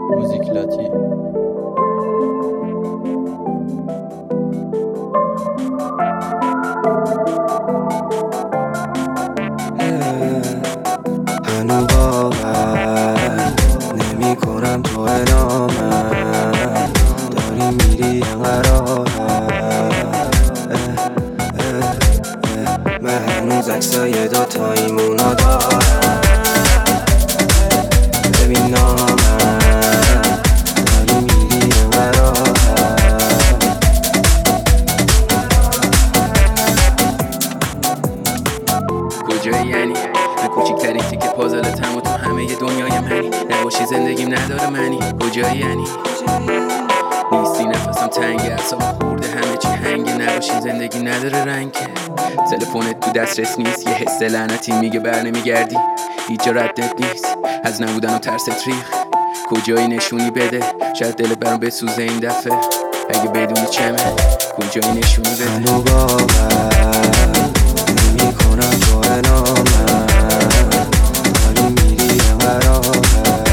موزیک لاتی. هنو باور نمی کنم تو نامم داری میری قرارم. من هنوز عکسای دوتاییمونو دارم. ببین نامم داری میری قرارم. کجایی یعنی؟ من کوچیکترین تیکه پازلتم و تو همه ی دنیای منی. نباشی زندگیم نداره معنی. کجایی یعنی؟ نیستی نفسم تنگه اعصابم خورده همه چی هنگه. نباشی زندگی نداره رنگه. تلفنت تو دسترس نیست. یه حس لعنتی میگه بر نمیگردی. هیچ جا ردت نیست. از نبودنم ترست ریخ. کجایی نشونی بده. شاید دلت برام بسوزه این دفعه. اگه بدونی چمه کجایی نشونی بده. هنو باور نمی کنم تو نامم داری میری قرارم.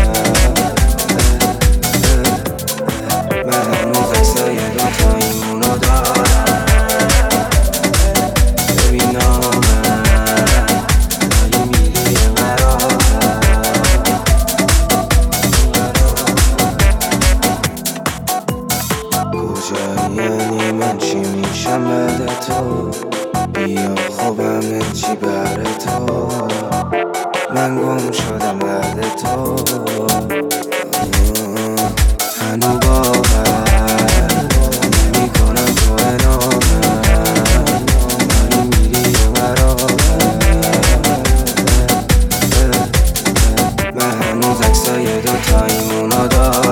من هنوز عکسای دوتاییمونو دارم. ببین نامم داری میری قرارم. کجایی یعنی من چی میشم بعد تو؟ بیا خوبم چی بر تو؟ من گم شدم بعد تو. هنو باور نمی کنم تو نامم داری میری قرارم. من هنوز عکسای دوتاییمونو دارم.